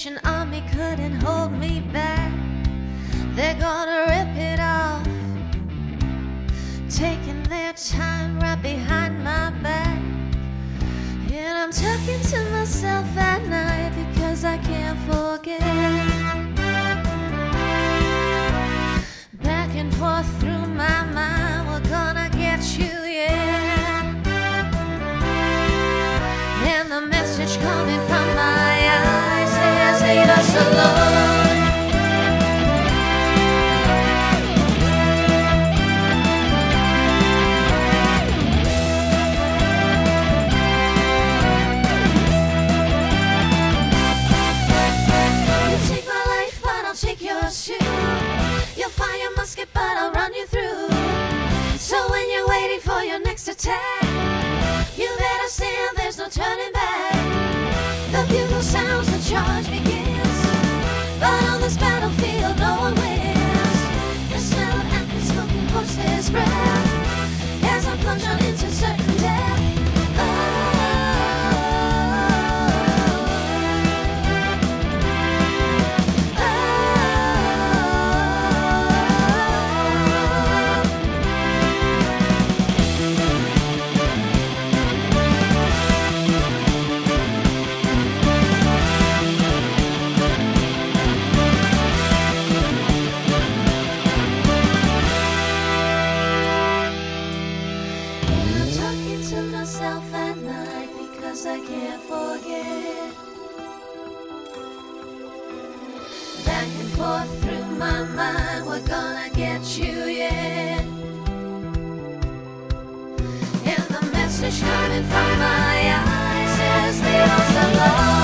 Salvation Army couldn't hold me back. They're gonna rip it off, taking their time right behind my back. And I'm talking to myself at night because I can't forget. Back and forth through my mind, we're gonna get you, yeah. And the message coming from my eyes says, leave us alone. Take yours too. You'll fire your musket, but I'll run you through. So when you're waiting for your next attack, you better stand, there's no turning back. The bugle sounds, the charge begins, but on this battlefield no one wins. The smell of empty smoking horses' breath as I plunge on into certain death. Myself at night because I can't forget. Back and forth through my mind, we're gonna get you, yeah. And the message coming from my eyes says, leave us alone.